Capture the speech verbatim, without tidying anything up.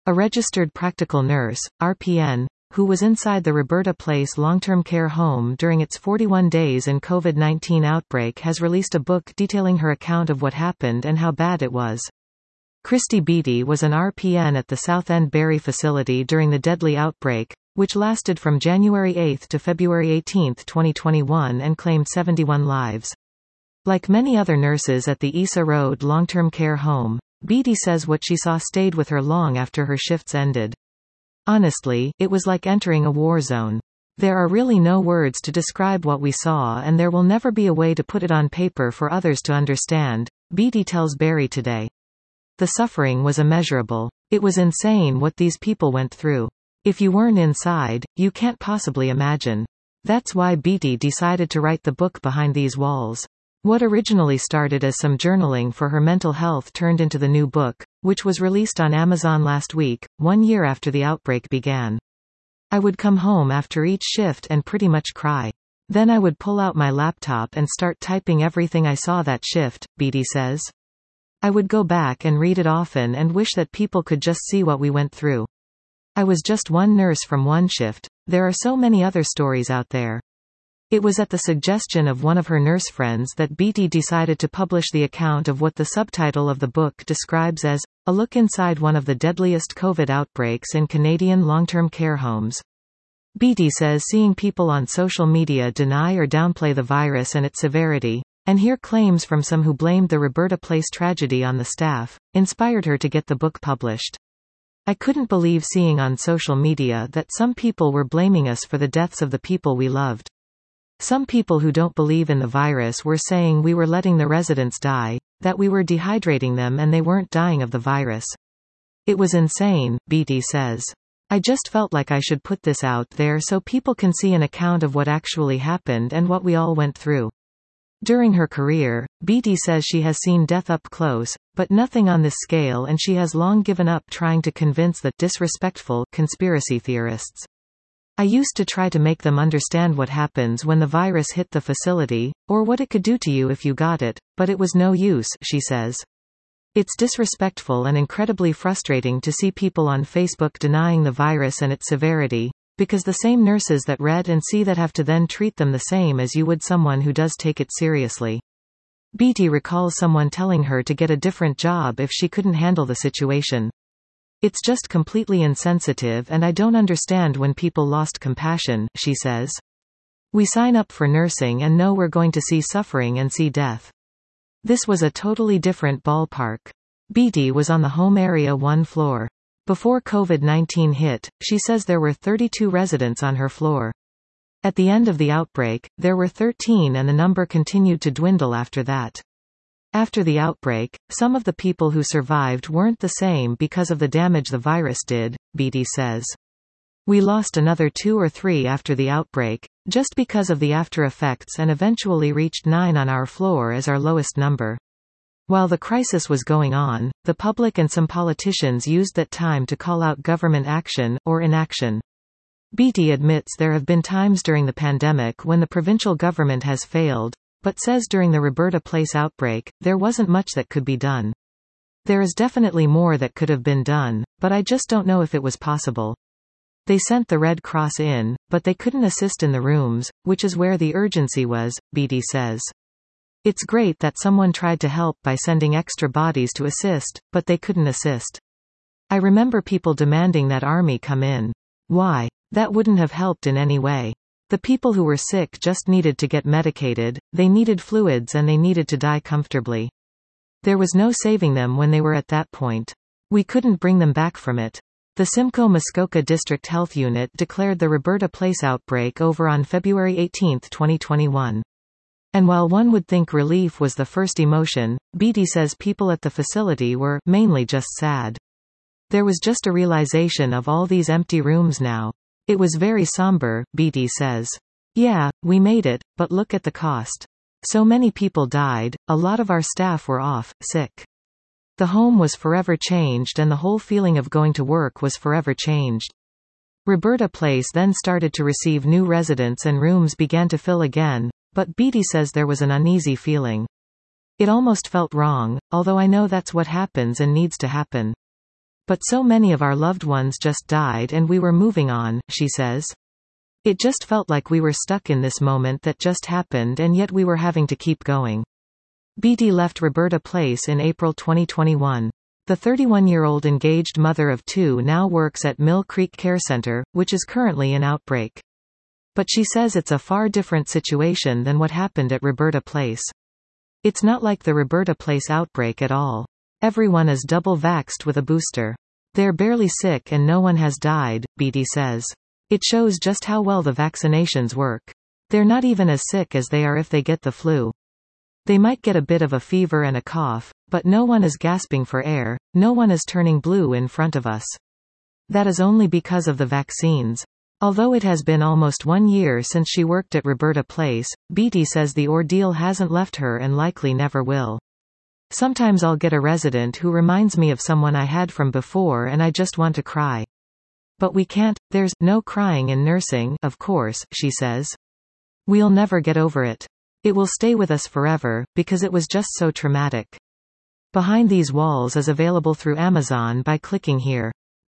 A registered practical nurse, R P N, who was inside the Roberta Place long-term care home during its forty-one days in COVID nineteen outbreak, has released a book detailing her account of what happened and how bad it was. Christy Beattie was an R P N at the Southend Barry facility during the deadly outbreak, which lasted from January eighth to February eighteenth twenty twenty-one and claimed seventy-one lives. Like many other nurses at the Issa Road long-term care home, Beattie says what she saw stayed with her long after her shifts ended. Honestly, it was like entering a war zone. There are really no words to describe what we saw, and there will never be a way to put it on paper for others to understand, Beattie tells Barry Today. The suffering was immeasurable. It was insane what these people went through. If you weren't inside, you can't possibly imagine. That's why Beattie decided to write the book Behind These Walls. What originally started as some journaling for her mental health turned into the new book, which was released on Amazon last week, one year after the outbreak began. I would come home after each shift and pretty much cry. Then I would pull out my laptop and start typing everything I saw that shift, Beattie says. I would go back and read it often and wish that people could just see what we went through. I was just one nurse from one shift. There are so many other stories out there. It was at the suggestion of one of her nurse friends that Beattie decided to publish the account of what the subtitle of the book describes as, a look inside one of the deadliest COVID outbreaks in Canadian long-term care homes. Beattie says seeing people on social media deny or downplay the virus and its severity, and hear claims from some who blamed the Roberta Place tragedy on the staff, inspired her to get the book published. I couldn't believe seeing on social media that some people were blaming us for the deaths of the people we loved. Some people who don't believe in the virus were saying we were letting the residents die, that we were dehydrating them and they weren't dying of the virus. It was insane, Beattie says. I just felt like I should put this out there so people can see an account of what actually happened and what we all went through. During her career, Beattie says she has seen death up close, but nothing on this scale, and she has long given up trying to convince the disrespectful conspiracy theorists. I used to try to make them understand what happens when the virus hit the facility, or what it could do to you if you got it, but it was no use, she says. It's disrespectful and incredibly frustrating to see people on Facebook denying the virus and its severity, because the same nurses that read and see that have to then treat them the same as you would someone who does take it seriously. Beattie recalls someone telling her to get a different job if she couldn't handle the situation. It's just completely insensitive, and I don't understand when people lost compassion, she says. We sign up for nursing and know we're going to see suffering and see death. This was a totally different ballpark. Beattie was on the home area one floor. Before COVID nineteen hit, she says there were thirty-two residents on her floor. At the end of the outbreak, there were thirteen, and the number continued to dwindle after that. After the outbreak, some of the people who survived weren't the same because of the damage the virus did, Beattie says. We lost another two or three after the outbreak, just because of the after effects, and eventually reached nine on our floor as our lowest number. While the crisis was going on, the public and some politicians used that time to call out government action, or inaction. Beattie admits there have been times during the pandemic when the provincial government has failed, but says during the Roberta Place outbreak, there wasn't much that could be done. There is definitely more that could have been done, but I just don't know if it was possible. They sent the Red Cross in, but they couldn't assist in the rooms, which is where the urgency was, Beattie says. It's great that someone tried to help by sending extra bodies to assist, but they couldn't assist. I remember people demanding that army come in. Why? That wouldn't have helped in any way. The people who were sick just needed to get medicated, they needed fluids, and they needed to die comfortably. There was no saving them when they were at that point. We couldn't bring them back from it. The Simcoe Muskoka District Health Unit declared the Roberta Place outbreak over on February eighteenth twenty twenty-one. And while one would think relief was the first emotion, Beattie says people at the facility were mainly just sad. There was just a realization of all these empty rooms now. It was very somber, Beattie says. Yeah, we made it, but look at the cost. So many people died, a lot of our staff were off, sick. The home was forever changed, and the whole feeling of going to work was forever changed. Roberta Place then started to receive new residents and rooms began to fill again, but Beattie says there was an uneasy feeling. It almost felt wrong, although I know that's what happens and needs to happen. But so many of our loved ones just died and we were moving on, she says. It just felt like we were stuck in this moment that just happened and yet we were having to keep going. Beatty left Roberta Place in April twenty twenty-one. The thirty-one-year-old engaged mother of two now works at Mill Creek Care Center, which is currently in outbreak. But she says it's a far different situation than what happened at Roberta Place. It's not like the Roberta Place outbreak at all. Everyone is double vaxxed with a booster. They're barely sick and no one has died, Beatty says. It shows just how well the vaccinations work. They're not even as sick as they are if they get the flu. They might get a bit of a fever and a cough, but no one is gasping for air, no one is turning blue in front of us. That is only because of the vaccines. Although it has been almost one year since she worked at Roberta Place, Beatty says the ordeal hasn't left her and likely never will. Sometimes I'll get a resident who reminds me of someone I had from before and I just want to cry. But we can't, there's no crying in nursing, of course, she says. We'll never get over it. It will stay with us forever, because it was just so traumatic. Behind These Walls is available through Amazon by clicking here.